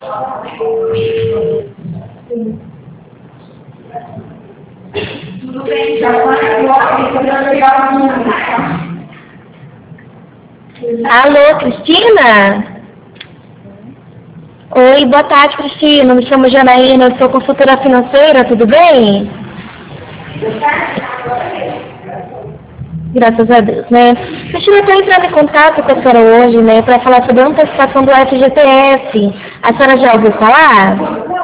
Tudo bem, já Alô, Cristina? Oi, boa tarde, Cristina. Me chamo Janaína, eu sou consultora financeira, tudo bem? Graças a Deus, né? Cristina, eu estou entrando em contato com a senhora hoje, né, para falar sobre a antecipação do FGTS. A senhora já ouviu falar?